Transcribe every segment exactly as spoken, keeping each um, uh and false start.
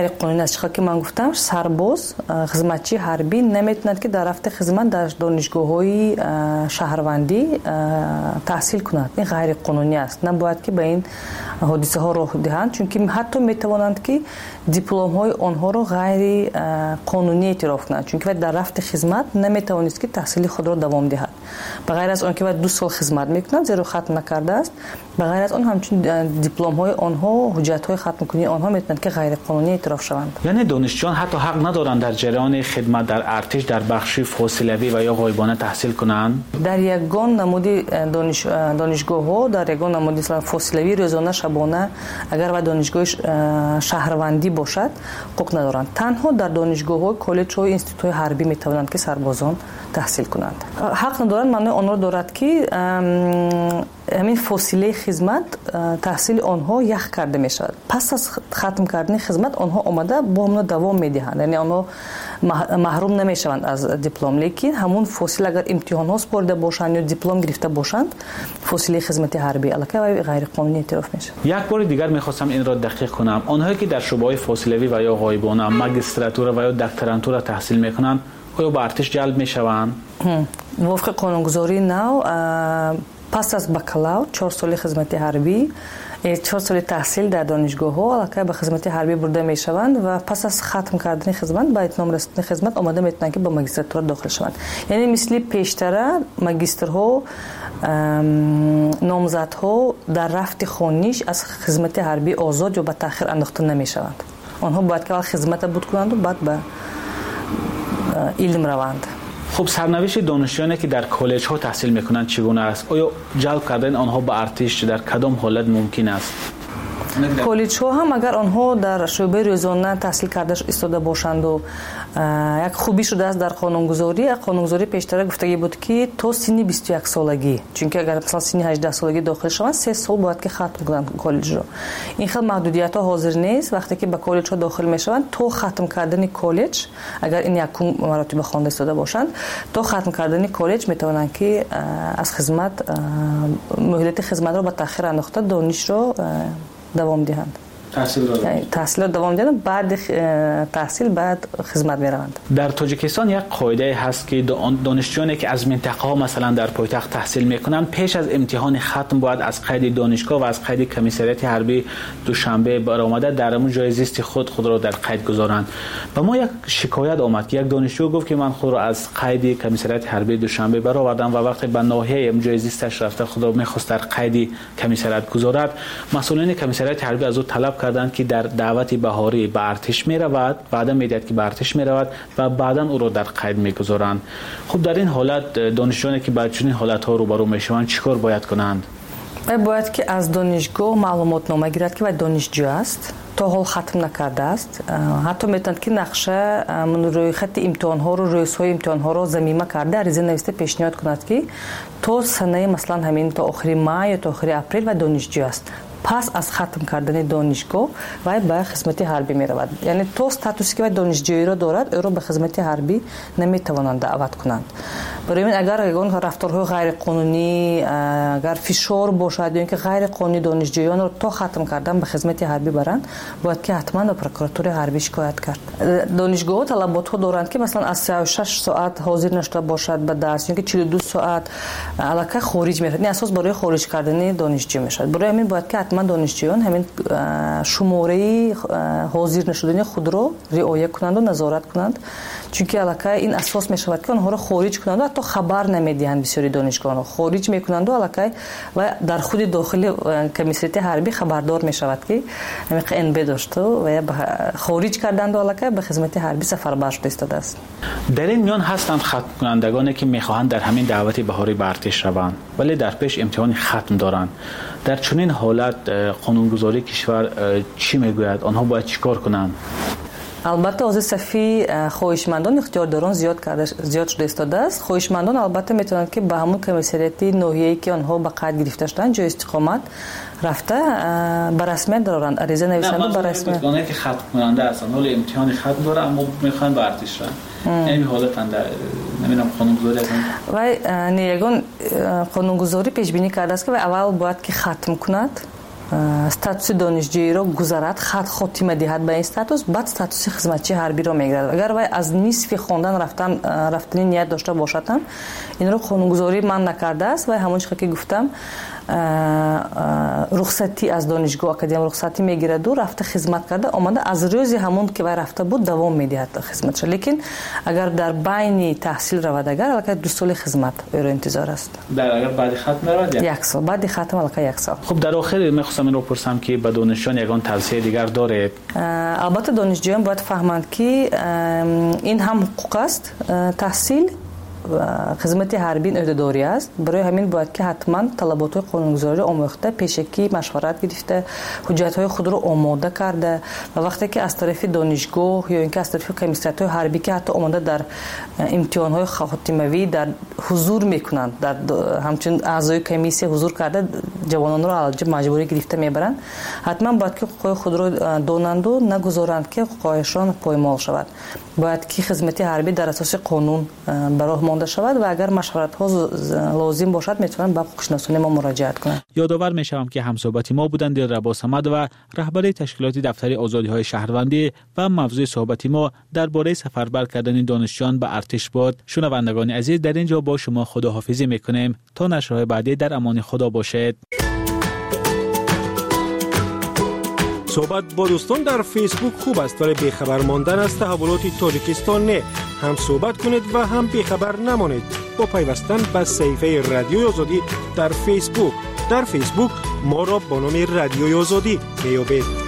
قانونی است. چون که من گفتم سرباز خدمتچی حربی نمیتوند که در رفت خدمت در دانشگاه‌های شهروندی تحصیل کند. این غیر قانونی است. نباید که به این حادثه ها راه دهند، چون که حتی میتوانند که دیپلم های آنها را غیر قانونی اعتراف کنند، چون که در رفت خدمت نمیتوانست که تحصیل خود را دوام دهد. بغیر از آن که دو سال خدمت میکنند زیرا ختم نکرده است، بغیر از آن همچنین دیپلم های آنها، حجت های ختم کنی آنها میتونند که غیر قانونی اعتراف شوند. یعنی دانشجویان حتی حق ندارند در جریان خدمت در ارتش در بخش فاصلوی و یا غایبانه تحصیل کنند. در یگان نمودی دانش دانشگاه ها در یگان نمودی فاصلوی روزانه شبانه اگر و دانشگاه شهروندی باشد حق ندارند. تنها در دانشگاه های کالج های اینستیتوت حربی میتوانند که سربازان تحصیل کنند. حق ندارند معنی آن را دارد که همین فاصله خدمت تحصیل آنها یخ کرده می شود. پس از ختم کردن خدمت آنها آمده با همون دوام می دهند، یعنی آنها محروم نمی شوند از دیپلم. لیکن همون فاصله اگر امتحان ها سپرده باشند یا دیپلم گرفته باشند فاصله خدمت حربی الکی و غیر قانونی اعتراف میشه. یک بار دیگر میخواستم این را دقیق کنم. آنهایی که در شعبه های فاصلوی و یا غایبانه ماجستراتور و یا دکترانتور تحصیل میکنند آیا به ارتش جلب میشوند؟ وفق قانونگذاری نو پس از بکالور چهار سال خدمت حربی، چهار سال تحصیل در دانشگاه ها الکی به خدمت حربی برده می شوند و پس از ختم کردن خدمت به اتمام رسیدن خدمت آماده میتونند که به ماجستراتور داخل شوند. یعنی مثل پیشتر ماجسترها نامزدها در رفت خانیش از خدمت حربی آزاد یا به تأخیر انداخته نمی شوند. آنها باید که خدمت بود کنند و بعد به علم روند. خب سرنوشت دانشجویانی که در کالج ها تحصیل میکنند چگونه است؟ آیا جلب کردن آنها به ارتش در کدام حالت ممکن است؟ کالج ها هم اگر آنها در شعبه روزانه تحصیل کرده ایستاده باشند و یک خوبی شده است در قانونگذاری، قانونگذاری پیشتر گفتگی بود که تا سن بیست و یک سالگی، چون که اگر مثلا سن هجده سالگی داخل شوند سه سال باید که ختم کنند کالج رو. این خیلی محدودیت ها حاضر نیست. وقتی که به کالج ها داخل میشوند تا ختم کردن کالج، اگر این یک مراتب خوانده ایستاده باشند تا ختم کردن کالج میتوانند که از خدمت مهلت خدمت رو به تأخیر انداخته دانش رو دوام دهند. تحصیل را یعنی تحصیل دوام دهند، بعد تحصیل بعد خدمت میروند. در تاجیکستان یک قاعده هست که دانشجویانی که از منطقه ها مثلا در پایتخت تحصیل میکنند پیش از امتحان ختم باید از قید دانشگاه و از قید کمیسریت حربی دوشنبه برآمده در همون جای زیست خود خود را در قید گذارند. و ما یک شکایت آمد که یک دانشجو گفت که من خود را از قید کمیسریت حربی دوشنبه برآوردم و وقتی به ناحیه ام جای زیستش رفته خود را میخواست در قید کمیسریت گذارد، مسئولین کمیسریت حربی از او طلب کردند که در دعوت بهاری به ارتش می رود، بعدا میدهد که به ارتش می رود و بعدا او را در قید میگذارند. خب در این حالت دانشجویانی که با چنین حالت ها روبرو میشوند چیکار باید کنند؟ باید که از دانشگاه معلومات نامه گیرد که دانشجو است، تا حال ختم نکرده است. حتی میتوند که نقشه من روی خط امتحان ها رو روی سوی امتحان ها رو ضمیمه کرده عریضه نوشته پیشنهاد کند که تا سنه مثلا همین تا آخر ماه یا تا آخر اپریل و دانشجو است. پس از ختم کردن دانشگاه و به خدمت حربی می رود. یعنی تو استاتوسی که دانشجویی را دارد او را به خدمت حربی نمی توانند دعوت کنند. برای این اگر اون رفتارهای غیر قانونی، اگر فشار باشد یا اینکه غیر قانونی دانشجویان را تا ختم کردن به خدمت حربی برند، باید که حتما به پروکراتور حربی شکایت کرد. دانشگاه طلبات ها دارند که مثلا از سی و شش ساعت حاضر نشده باشد به درس، یا اینکه چهل و دو ساعت الکی خارج میشود. این اساس برای خارج کردن دانشجو میشود. برای همین باید که حتما دانشجویان همین شماره حاضر نشدن خود را رعایت کنند و نظارت کنند، چون که الکی این اساس میشود که آنها را خارج کنند و حتی خبر نمیدهند. بسیاری دانشگاهان خارج میکنند و الکی و در خود داخل کمیسریت حربی خبردار میشود که همین ان بی داشته و خارج کردند و الکی به خدمت حربی سفربر شده ایستاده است. در این میان هستند ختم کنندگانی که میخواهند در همین دعوت بهاری به ارتش روند ولی در پیش امتحان ختم دارند. در چنین حالت قانونگذاری کشور چی میگوید؟ آنها باید چیکار کنند؟ البته از صفی خواهشمندان اختیارداران زیاد کرده زیاد شده ایستاده است. خواهشمندان البته میتونند که به همون کمیسریت ناحیه‌ای که آنها به قید گرفته شدن جای استقامت رفته به رسمیت دارند، عریضه نویسند به رسمیت. نه که ختم کننده هستند ولی امتحان ختم داره اما میخوان به ارتش رن. این حالت اند نمیدونم قانونگذاری هستند. و نیگان قانونگذاری پیش بینی کرده است که اول باید که ختم کند статуси донишҷӯиро гузарад, хат хотима диҳад ба ин статус, баъд статуси хизматчии ҳарбиро мегирад. Агар вай аз нисфи хондан рафтан рафтани ният дошта бошад ҳам инро қонунгузорӣ ман накардааст. Вай ҳамон чизе ки гуфтам рухсатӣ аз донишгоҳ академия рухсатӣ мегираду рафта хизмат карда омада аз рӯзи ҳамон ки вай рафта буд давом медиҳад хизматша. Лекин агар дар байни таҳсил равад, агар аллакай ду соли хизмат ӯро интизор аст. дар агар баъди хатм равад як сол, баъди хатм аллакай як сол. хуб, дар охир мехостам инро пурсам ки ба донишҷӯён ягон тавсияи дигар доред? албатта донишҷӯён бояд фаҳманд ки ин ҳам ҳуқуқ аст, таҳсил хизмати ҳарбӣ ӯҳдадорӣ аст. Барои ҳамин бояд ки ҳатман талаботҳои қонунгузориро омӯхта, пешакӣ машварат гирифта, ҳуҷҷатҳои худро омода карда ва вақте ки аз тарафи донишгоҳ ё ин ки аз тарафи комиссариятҳои ҳарбӣ ки ҳатто омода дар имтиҳонҳои хотимавӣ дар ҳузур мекунанд, дар ҳамчун аъзои комиссия ҳузур карда ҷавононро алҷиб маҷбурӣ гирифта мебаранд, ҳатман бояд ки ҳуқуқҳои худро донанду нагузоранд ки ҳуқуқҳояшон поймол шавад. бояд ки хизмати ҳарбӣ дар асоси қонун ба роҳ монда шавад ва агар машваратҳо лозим бошад метавонанд ба ҳуқуқшиносони мо муроҷиат кунанд. یادآور میشوم که همصحبت ما بودند دلربا صمد و رهبر تشکیلات دفتر آزادی‌های شهروندی و موضوع صحبت ما درباره سفربر کردن دانشجویان به ارتش بود. شنوندگان عزیز، در اینجا با شما خداحافظی میکنیم تا نشرهای بعدی در امان خدا باشید. صحبت با دوستان در فیسبوک خوب است ولی بیخبر ماندن از تحولات تاجیکستان نه. هم صحبت کنید و هم بیخبر نمانید با پیوستن به صفحه رادیوی آزادی در فیسبوک. در فیسبوک ما را با نام رادیوی آزادی میابید.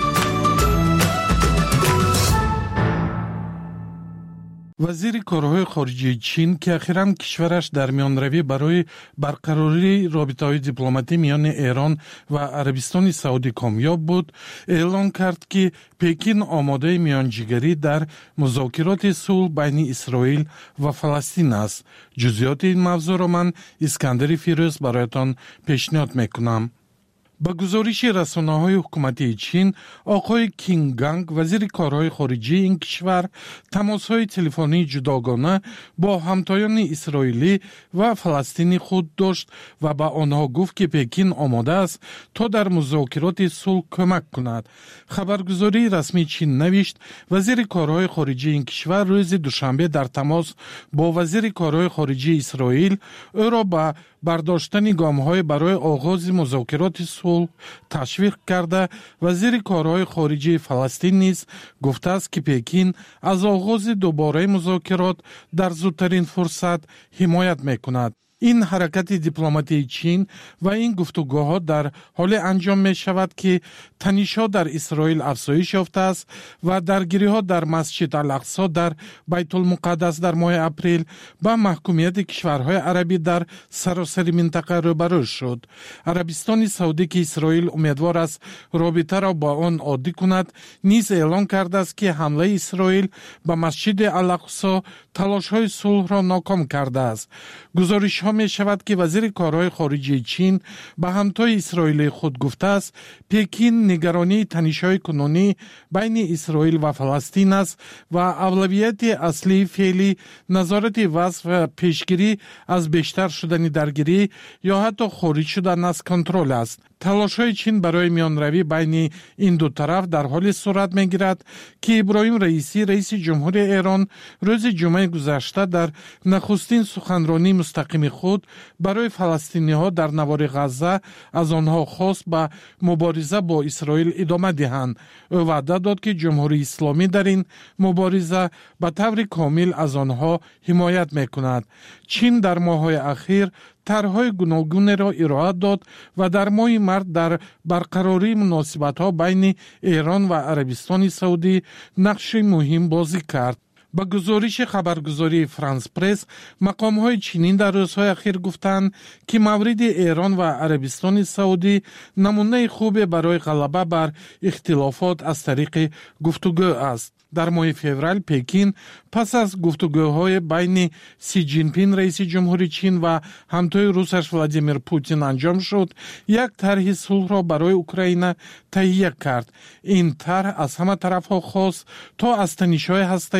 وزیر کارهای خارجی چین که اخیراً کشورش در میانروی برای برقراری رابطه‌های دیپلماتی میان ایران و عربستان سعودی کامیاب بود، اعلام کرد که پکین آماده میانجیگری در مذاکرات صلح بین اسرائیل و فلسطین است. جزئیات این موضوع را من اسکندر فیروز برایتان پیشنهاد میکنم. با گزارش رسانه‌های حکومتی چین، آقای کینگ گانگ، وزیر کارهای خارجی این کشور، تماس‌های تلفنی جداگانه با همتایان اسرائیلی و فلسطینی خود داشت و با آنها گفت که پکین آماده است تا در مذاکرات صلح کمک کند. خبرگزاری رسمی چین نوشت وزیر کارهای خارجی این کشور روز دوشنبه در تماس با وزیر کارهای خارجی اسرائیل او را به برداشتن گام‌های برای آغاز مذاکرات صلح تشویق کرده. وزیر کارهای خارجی فلسطین نیز گفته است که پکین از آغاز دوباره مذاکرات در زودترین فرصت حمایت می‌کند. این حرکت دیپلماتی چین و این گفتگوها در حال انجام می شود که تنش‌ها در اسرائیل افزایش یافته است و درگیری‌ها در مسجد الاقصی در بیت المقدس در ماه اپریل با محکومیت کشورهای عربی در سراسر منطقه روبرو شد. عربستان سعودی که اسرائیل امیدوار است رابطه را با آن عادی کند، نیز اعلام کرده است که حمله اسرائیل به مسجد الاقصی تلاش‌های صلح را ناکام کرده است. گزارش‌ها می شود که وزیر کارهای خارجی چین به همتای اسرائیل خود گفته است پکین نگرانی تنش‌های کنونی بین اسرائیل و فلسطین است و اولویت اصلی فعلی نظارت وضع و پیشگیری از بیشتر شدن درگیری یا حتی خارج شدن از کنترل است. تلاش‌های چین برای میانروی بین این دو طرف در حال صورت می‌گیرد که ابراهیم رئیسی رئیس جمهور ایران روز جمعه گذشته در نخستین سخنرانی مستقیم خود برای فلسطینی‌ها در نوار غزه از آنها خواست به مبارزه با اسرائیل ادامه دهند. او وعده داد که جمهوری اسلامی در این مبارزه به طور کامل از آنها حمایت می‌کند. چین در ماه‌های اخیر طرح‌های گوناگون را ارائه داد و در ماه مارس در برقراری مناسبت‌ها بین ایران و عربستان سعودی نقش مهم بازی کرد. با گزارش خبرگزاری فرانس پرس، مقام‌های چینی در روزهای اخیر گفتند که مورد ایران و عربستان سعودی نمونه خوب برای غلبه بر اختلافات از طریق گفتگو است. در ماه فوریه پکین پس از گفتگوهای بین سی جین پینگ رئیس جمهوری چین و همتای روسش ولادیمیر پوتین انجام شد، یک طرح صلح را برای اوکراین تهیه کرد. این طرح از همه طرف‌ها خواست تا از تنش‌های هسته‌ای دوری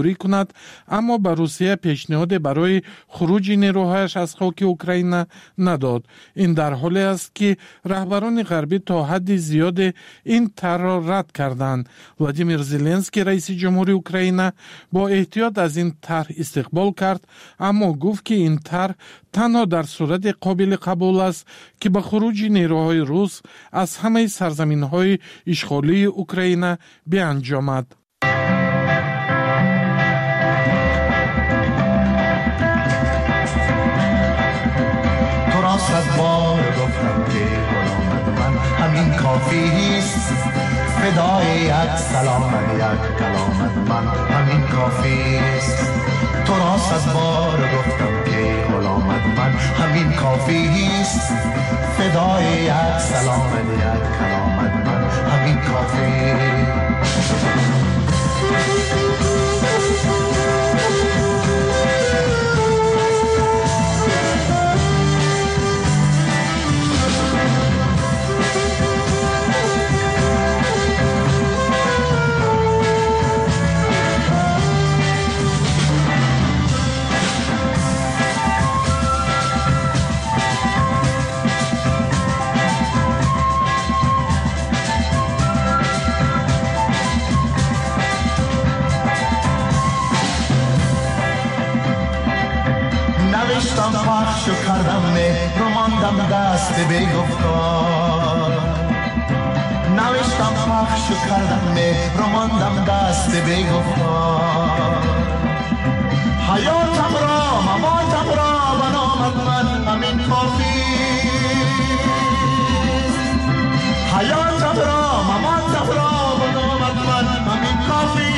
جمهوری کند، اما به روسیه پیشنهاد برای خروج نیروهایش از خاک اوکراین نداد. این در حالی است که رهبران غربی تا حد زیاد این طرح را رد کردند. ولادیمیر زلنسکی رئیس جمهوری اوکراین با احتیاط از این طرح استقبال کرد، اما گفت که این طرح تنها در صورت قابل قبول است که به خروج نیروهای روس از همه سرزمین‌های اشغالی اوکراین بیانجامد. تو را صد بار گفتم که غلامت من همین کافی است، فدای یک سلام یک کلامت من همین کافی است. تو را صد بار گفتم که غلامت من همین کافی است، فدای یک سلام یک کلامت من همین کافی است. نوشتم پخش و کردم مهر و ماندم دست بی گفتار. نوشتم پخش و کردم مهر و ماندم دست بی گفتار. حیاتم را مماتم را به نامت من همین کافی. حیاتم را مماتم را به نامت من همین کافی.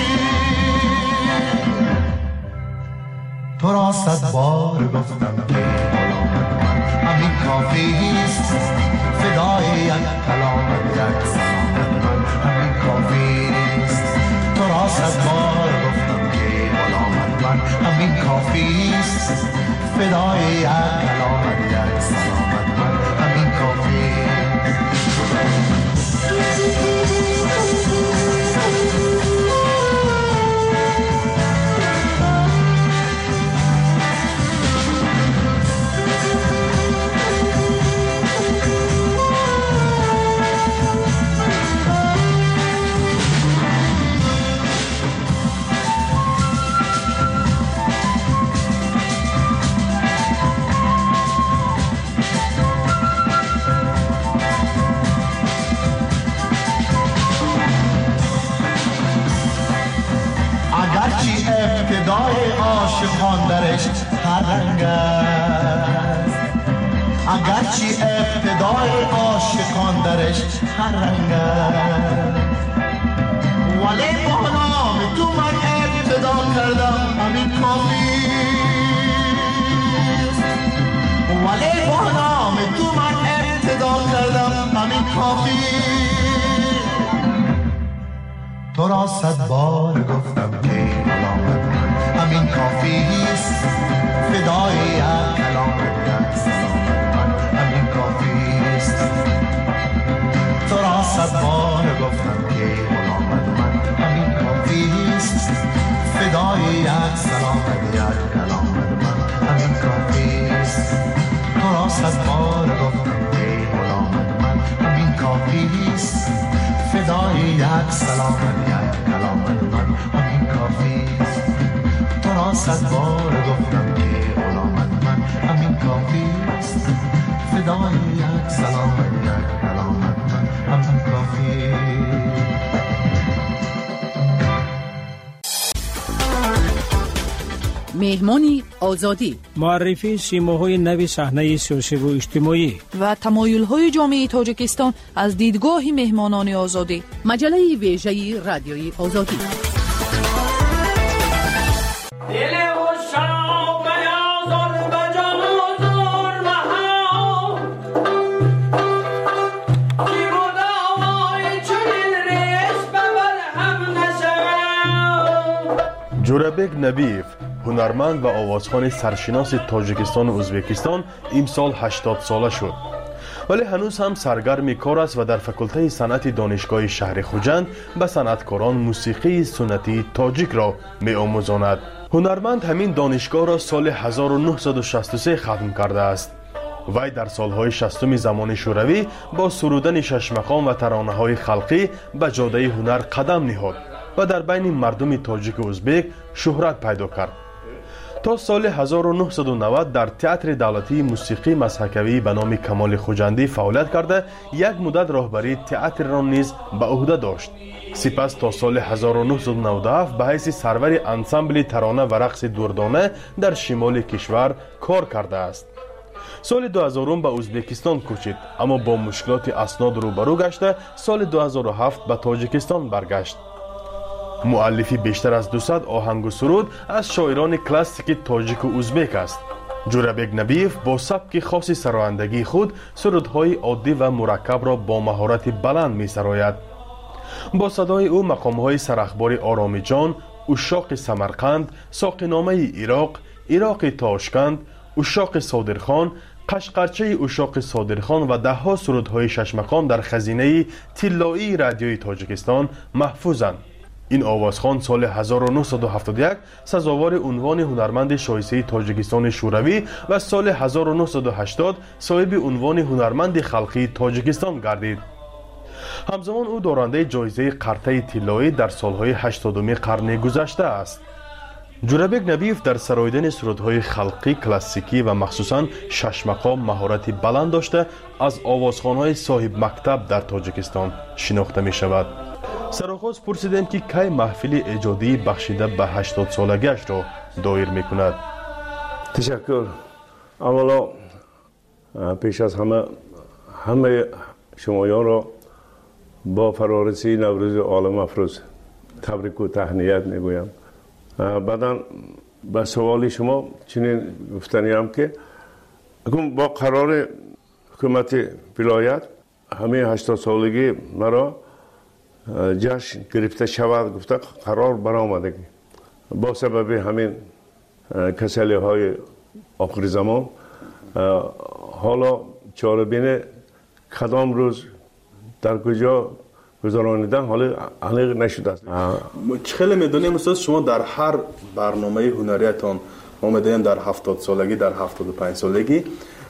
تو را صد بار گفتم که غلامت من همین کافی است، فدای یک کلامت یک سلامت من همین کافی است. تو را صد بار گفتم که غلامت من همین کافی است، فدای یک کلامت یک سلامت من همین کافی است. اگرچه ابتدای عاشقان درش هر رنگ است، اگرچه ابتدای عاشقان درش هر رنگ است، ولی با نام تو من ابتدا کردم همین کافی است. ولی با نام تو من ابتدا کردم همین کافی. تو را صد بار گفتم که غلامت من همین کافی است، فدای یک کلامت یک سلامت من همین کافی است. تو را صد بار گفتم که غلامت من همین کافی است، فدای یک سلامت یک کلامت من همین کافی است. تو را صد بار گفتم که غلامت من همین کافی است، فدای یک سلامت یک کلامت من همین کافی است. تو را صد بار گفتم که غلامت من همین کافی است، فدای یک سلامت یک کلامت من همین کافی است. مهمانی آزادی، معرفی سیماهای نوی صحنه سیاسی و اجتماعی و تمایل‌های جامعه تاجیکستان از دیدگاه مهمانان آزادی. مجله ویژه رادیوی آزادی. جورابک نبیف، هنرمند و آوازخوان سرشناس تاجیکستان و ازبکستان، امسال هشتاد ساله شد. ولی هنوز هم سرگرم کار است و در فاکولته صنعت دانشگاه شهر خوجند به صنعتکاران موسیقی سنتی تاجیک را می‌آموزاند. هنرمند همین دانشگاه را سال هزار و نهصد و شصت و سه ختم کرده است. وی در سالهای شصتم زمان شوروی با سرودن شش مقام و ترانه‌های خلقی به جاده هنر قدم نهاد و در بین مردم تاجیک و ازبک شهرت پیدا کرد. تا سال هزار و نهصد و نود در تئاتر دولتی موسیقی مضحکوی به نام کمال خوجندی فعالیت کرده یک مدت راهبری تئاتر را نیز به عهده داشت. سپس تا سال هزار و نهصد و نود و هفت به حیث سرور انسامبل ترانه و رقص دردانه در شمال کشور کار کرده است. سال دو هزار به ازبکستان کوچید، اما با مشکلات اسناد روبرو گشته سال دو هزار و هفت به تاجیکستان برگشت. مؤلفی بیشتر از دویست آهنگ و سرود از شاعران کلاسیک تاجیک و ازبک است. جورابک نبیف با سبک خاص سرایندگی خود سرودهای عادی و مرکب را با مهارت بلند می سراید. با صدای او مقامهای سرخبار آرامی جان، اشاق سمرقند، ساقینامه عراق، عراق تاشکند، اشاق صادرخان، قشقرچه اشاق صادرخان و ده ها سرودهای شش مقام در خزینه طلایی رادیوی تاجیکستان محفوظند. این آوازخوان سال هزار و نهصد و هفتاد و یک سزاوار عنوان هنرمند شایسته تاجیکستان شوروی و سال هزار و نهصد و هشتاد صاحب عنوان هنرمند خلقی تاجیکستان گردید. همزمان او دارنده جایزه قرطه طلایی در سالهای هشتادم قرن گذشته است. جورابک نبیف در سراییدن سرودهای خلقی کلاسیکی و مخصوصاً شش مقام مهارت بلند داشته از آوازخوان‌های صاحب مکتب در تاجیکستان شناخته می شود. سرآغاز پرسیدیم که کی محفل ایجادی بخشیده به هشتاد سالگیش را دایر می کند. تشکر. اولا پیش از همه همه شمایان را با فرارسی نوروز عالم افروز تبریک و تهنیت می گویم. بعدا به سوال شما چنین گفتنی هم که با قرار حکومت ولایت همه هشتاد سالگی مرا جشن گرفته شود گفته قرار برآمدگی با سبب همین کسلی های آخر زمان حالا چاره‌بین کدام روز در کجا گذرانیدن حالا علیق نشده است. خیلی میدونیم استاد شما در هر برنامه هنریتان ما میدونیم در هفتاد سالگی در هفتاد و پنج سالگی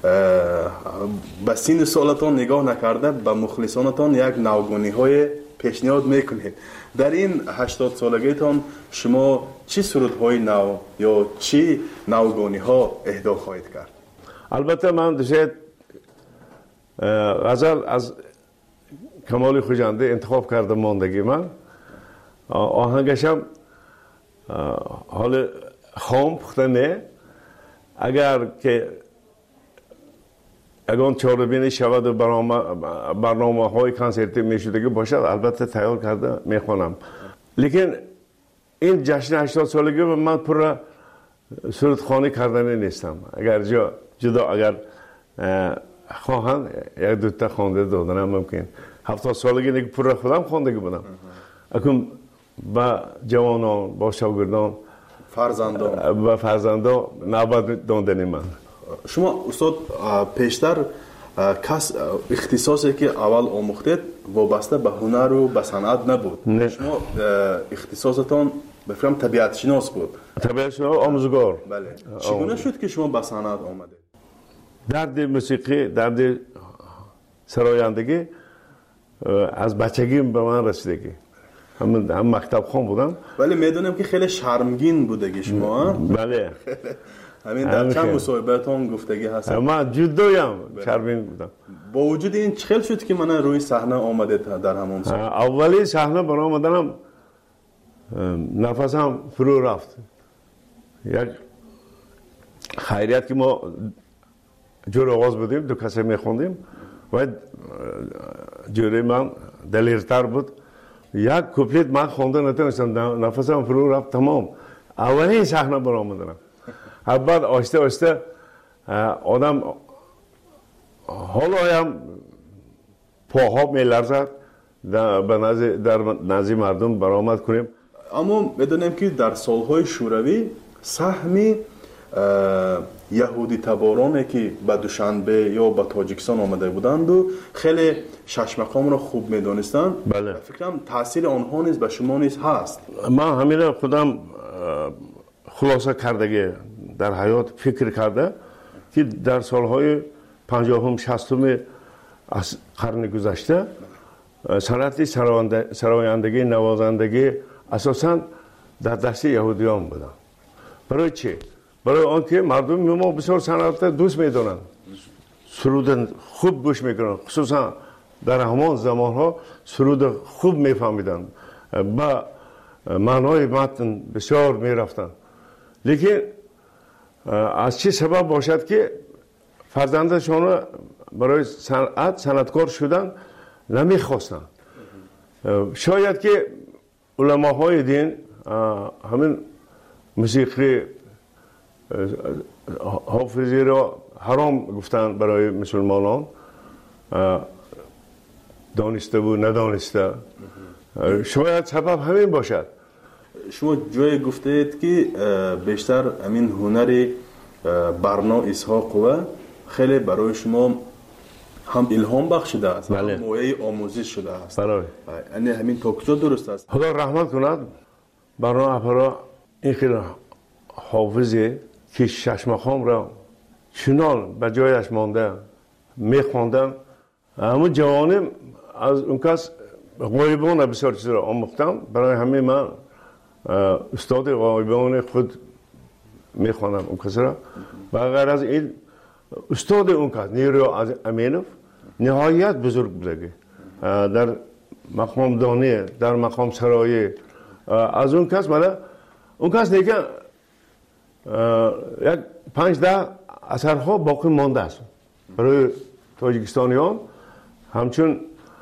به سین سالتان نگاه نکرده به مخلصانتان یک نوگانی های پیشنهاد میکنید. در این هشتاد سالگیتان شما چی سرودهای نو یا چی نوگانی ها اهدا خواهید کرد؟ البته من دوست غزل از کمال خوجنده انتخاب کردم ماندگی من آهنگشم حال خام پخته نه اگر که اگر چاره‌بین شود و برنامه های کنسرتی میشدگی باشد البته تیار کرده میخوانم. لیکن این جشن هشتاد سالگی من پر سرودخوانی کردن نیستم. اگر جا جدا اگر خواهند یک دوتا خوانده دادنم ممکن. هفتاد سالگی دیگه پر خودم خواندگی بودم. اکنون با جوانان با شاگردان فرزندان و فرزندان نوبت دادن من. شما استاد پیشتر کس اختصاصی که اول آموختید وابسته به هنر و به صنعت نبود. نه. شما اختصاصتان بفرم طبیعت شناس بود. طبیعت شناس آموزگار. بله. چگونه شد که شما به صنعت آمدید؟ درد موسیقی، درد سرایندگی از بچگی به من رسیدگی. هم هم مکتب خوان بودم. ولی میدونم که خیلی شرمگین بودگی شما. بله. همین در چند مصاحبه‌تان گفتگی هست. من جدویم شرمگین بودم. با وجود این چخل شد که من روی صحنه آمده در همون سال. اولی صحنه برای آمدنم نفسم فرو رفت. یک خیریت که ما جور آواز بودیم دو کسی میخوندیم و جوری من دلیرتر بود. یک کوپلیت من خونده نتونستم نفسم فرو رفت تمام. اولین صحنه برای آمدنم. بعد آسته آسته آدم حالا هم پاها میلرزد به نزد در نزد مردم برآمد کنیم. اما میدونیم که در سالهای شوروی سهمی یهودی تبارانی که به دوشنبه یا به تاجیکستان آمده بودند و خیلی شش مقام را خوب میدانستند. بله. فکرم تاثیر آنها نیز به شما نیز هست. من همین خودم خلاصه کرده در حیات فکر کرده که در سالهای پنجاهم شصتم از قرن گذشته صنعت سرایندگی نوازندگی اساساً در دست یهودیان بودن. برای چی؟ برای آنکه مردم ما بسیار صنعت دوست میدونن، سرود خوب گوش میکنن، خصوصا در همان زمان ها سرود خوب میفهمیدن، با معنای متن بسیار میرفتن. لیکن از چه سبب باشد که فرزندشان برای صنعت صنعتکار شدن نمیخواستن؟ شاید که علماهای دین همین موسیقی حافظی را حرام گفتن برای مسلمانان، دانسته و ندانسته. شاید سبب همین باشد. شما جای گفتید که بیشتر همین هنر برنا اسحاق و خیلی برای شما هم الهام بخشیده است، بله. هم مویه آموزش شده است. برای یعنی همین تا کجا درست است؟ خدا رحمت کند برنا اپرا این خیلی حافظی که شش مقام را چنان به جایش مانده میخواندن. همون جوانم از اون کس غایبان بسیار چیز را آموختم. برای همه من استاد غایبان خود میخوانم اون کس را. و غیر از این استاد اون کس نیرو امینوف نهایت بزرگ بوده در مقام دانی، در مقام سرایی. از اون کس مالا اون کس دیگه یک پنج ده اثرها باقی مانده است برای تاجیکستانیان، همچون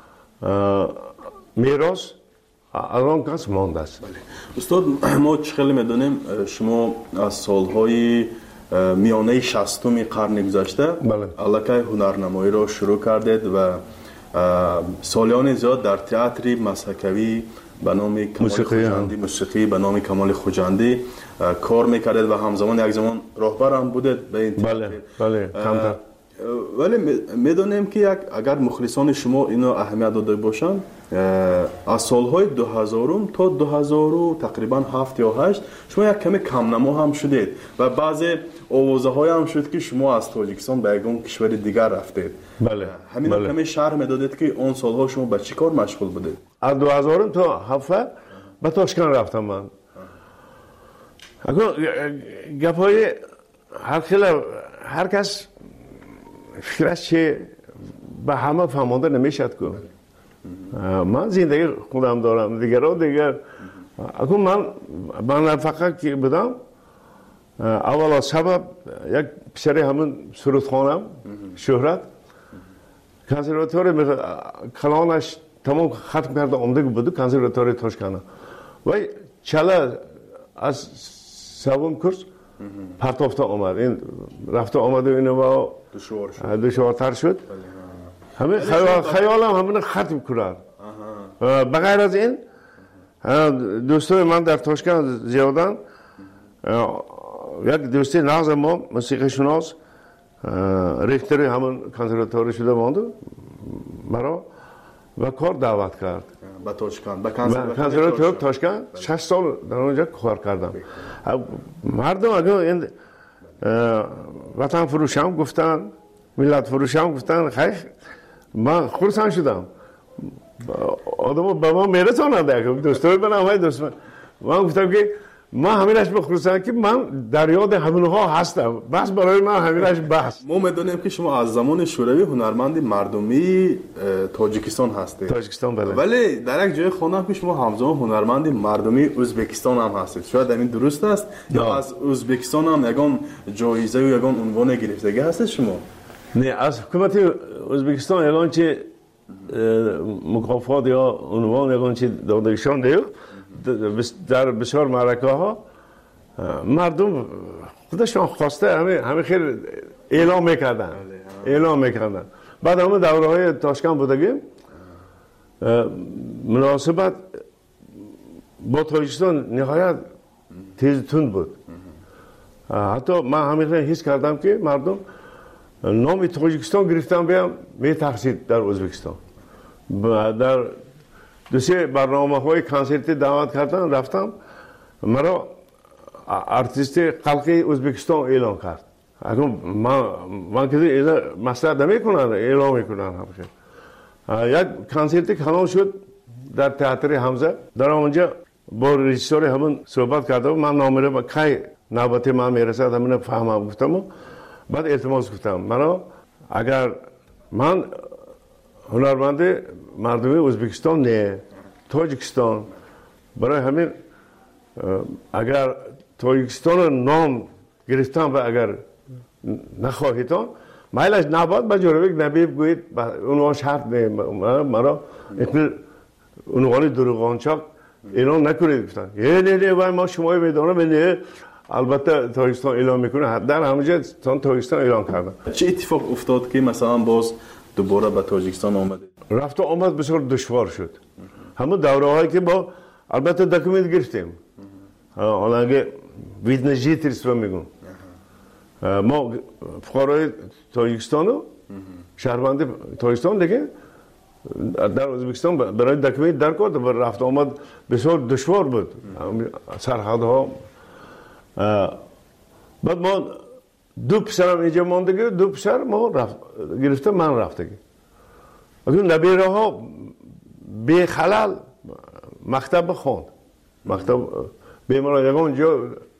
میراث از آن کس مانده است. بله. استاد ما خیلی میدونیم شما از سالهای میانه شصتم قرن گذشته الکی هنرنمایی را شروع کردید و سالیان زیاد در تئاتر مسحکوی به نام کمال خوجندی، موسیقی به نام کمال خوجندی کار میکردید و همزمان یک زمان راهبر هم بودید به این تئاتر. بله بله کمتر. ولی میدونیم که یک اگر مخلصان شما اینو اهمیت داده باشند، از سالهای دو هزار تا دو هزار تقریبا هفت یا هشت شما یک کمی کم نما هم شدید و بعضی آوازه های هم شد که شما از تاجیکستان به یک کشور دیگر رفتید. بله. همین بله. کمی شرح میدادید که اون سالها شما به چی کار مشغول بودید؟ از دو هزار تا هفت به تاشکند رفتم من. اگر گپای هر خیلی هر کس فکرش چه به همه فهمانده نمیشد که من زندگی خودم دارم، دیگر ها دیگر. اگر من من فقط که بودم اولا سبب یک پسری همون سرودخانم شهرت کنسرواتوری کلانش تمام ختم کرده آمده بود کنسرواتوری تاشکند و چله از سوم کورس پرتافته آمد. این رفته آمده اینو دشوار شد، دشوارتر شد. همه خیال خیالم همین ختم کرد. بغیر از این دوستای من در تاشکند زیادن. یک دوستی نغز ما موسیقی شناس ریختری همون کنسرواتوری شده ماند مرا و کار دعوت کرد به تاشکند، به کنسرواتوری تاشکند. شش سال در اونجا کار کردم. مردم اگه این وطن فروشم گفتن، ملت فروشم گفتن، خیلی من خرسند شدم. آدم به ما میرسانند دوستای من همه دوست من. من گفتم که من همینش بخرسند که من در یاد همینها هستم، بس برای من همینش بس. ما میدونیم که شما از زمان شوروی هنرمند مردمی تاجیکستان هستید. تاجیکستان بله. ولی در یک جای خوندم که شما همزمان هنرمند مردمی ازبکستان هم هستید. شاید همین درست است یا از ازبکستان هم یگان جایزه و یگان عنوان گرفتگی هست شما؟ نه، از حکومت ازبکستان یگان چه مکافات یا عنوان یگان چه دادگیشان دیو در بسیار معرکه ها مردم خودشان خواسته همه همه خیلی اعلام میکردن اعلام میکردن. بعد همه دوره های تاشکند بودگیم مناسبت با تاجیکستان نهایت تیز تند بود. حتی من همیشه حس کردم که مردم نام تاجیکستان گرفتن بیام میترسید در ازبکستان. در دو سه برنامه های کنسرتی دعوت کردن رفتم، مرا ارتیست خلقی ازبکستان اعلام کرد. اگر من من که مسئله نمیکنن اعلام میکنن همیشه. یک کنسرتی کانال شد در تئاتر حمزه. در اونجا با رژیسور همون صحبت کردم، من نامره با کی نوبت من میرسد همین فهمم گفتم. بعد التماس گفتم مرا اگر من هنرمند مردم ازبکستان نه تاجیکستان، برای همین اگر تاجیکستان نام گرفتم و اگر نخواهیدان مایلش نباد با جورویک نبی بگویید اونوان شرط نه مرا اتنی اونوانی دروغانچاک اعلام نکنید گفتن. یه نه نه وای ما شمایی میدانم نه البته تاجیکستان اعلام میکنه. در همونجا تاجیکستان اعلام کردن. چه اتفاق افتاد که مثلا باز دوباره به تاجیکستان آمده؟ رفت و آمد بسیار دشوار شد. همون دوره هایی که با البته دکومنت گرفتیم. حالا اگه ویدنجی تریسو میگم ما فقرای تاجیکستان و شهروند تاجیکستان دیگه در ازبکستان برای دکومنت در کرد و رفت آمد بسیار دشوار بود سرحدها. بعد ما دو پسرم اینجا مانده، دو پسر ما رفت گرفته من رفته. اگر نبیره ها به خلال مکتب خواند، مکتب بیماران یکان جا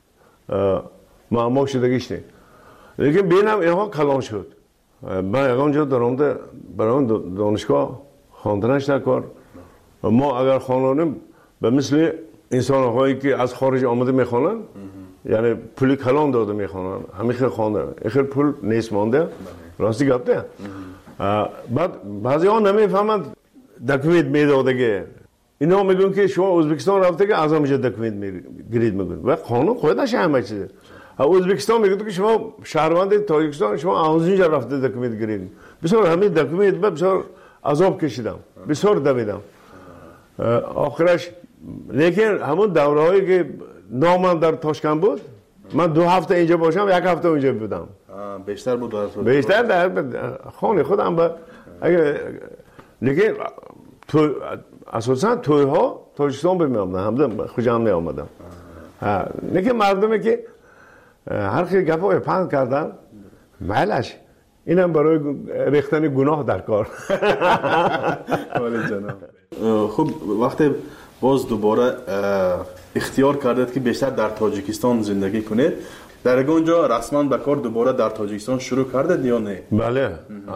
معما شدگیش نه، لیکن بینم اینها کلان شد. من یکان جا درآمده برای دانشگاه خواندنش نکرد. ما اگر خوانیم به مثل انسان هایی که از خارج آمده میخوانن، یعنی پولی کلان داده میخوانن، همیشه خوانده، اخیر پول نیست مانده، راستی گفته. بعد بعضی ها نمیفهمند دکومنت میدادگه. اینا میگن که شما ازبکستان رفته که از همینجا دکومنت میگیرید میگن و قانون خودش همه چیزه. ازبکستان میگه که شما شهروند تاجیکستان شما از اینجا رفته دکومنت گیرید. بسیار همین دکومنت بسیار عذاب کشیدم، بسیار دویدم. آخرش لیکن همون دورهایی که نامم در تاشکند بود، من دو هفته اینجا باشم یک هفته اونجا بودم. بیشتر بود در بیشتر در خانه خودم با اگه لیکن تو اساسا توی ها تاجیکستان به می آمدن، همه خوشم می آمدم. لیکن مردمی که هر خیلی گپای پند کردن مالش اینم برای ریختن گناه در کار. خب وقتی باز دوباره اختیار کردید که بیشتر در تاجیکستان زندگی کنید، در اونجا رسما به کار دوباره در تاجیکستان شروع کردید یا نه؟ بله.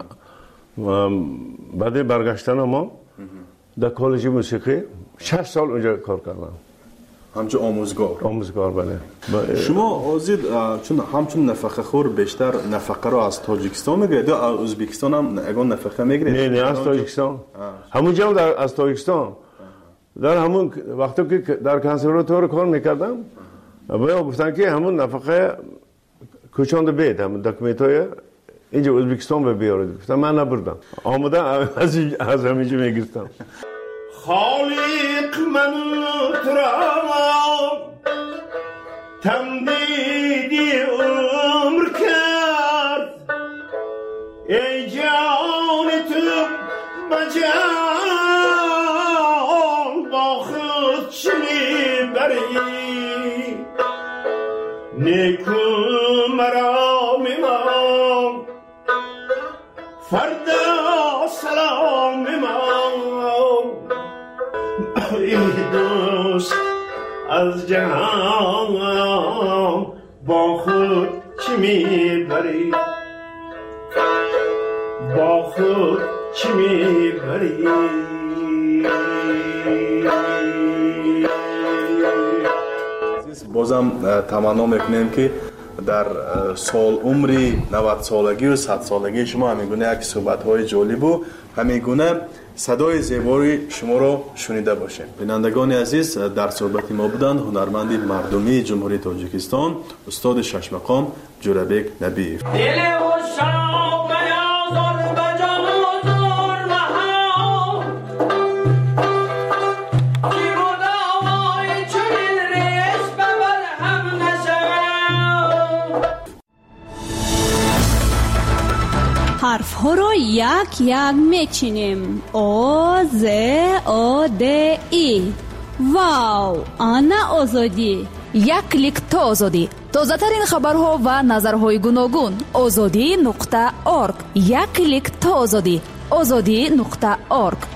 بعد برگشتن ما در کالج موسیقی شش سال اونجا کار کردم. همچون آموزگار. آموزگار بله. شما آزید چون همچون نفقه خور بیشتر نفقه رو از تاجیکستان میگیرید یا از ازبکستان هم اگه نفقه میگیرید؟ نه نه از تاجیکستان. همونجا در از تاجیکستان. در همون وقتی که در کنسرواتوار کار میکردم باید گفتن که همون نفقه کوچانده بید، همون دکومنتای اینجا ازبکستان به بیارید. گفتم من نبردم، آمده از از همینجا میگرفتم. خالق من ترام تمدیدی عمر کرد، ای جان تو بجان با خود چی میبری، نیکو مرا میمان فردا سلام میمان، ای دوست از جهان با خود چی میبری، با خود چی میبری. بازم تمنا میکنیم که در سال عمری نود سالگی و صد سالگی شما همین گونه یک صحبت های جالب و همین گونه صدای زیبایی شما رو شنیده باشیم. بینندگان عزیز، در صحبت ما بودند هنرمند مردمی جمهوری تاجیکستان استاد شش مقام جورابک نبیف. ҳарфҳо ро як як мечинем. о з о д и. вау, ана озодӣ. як клик то озодӣ. тозатарин хабарҳо ва назарҳои гуногун. озодӣ нуқта орг. як клик то озодӣ. озодӣ нуқта орг.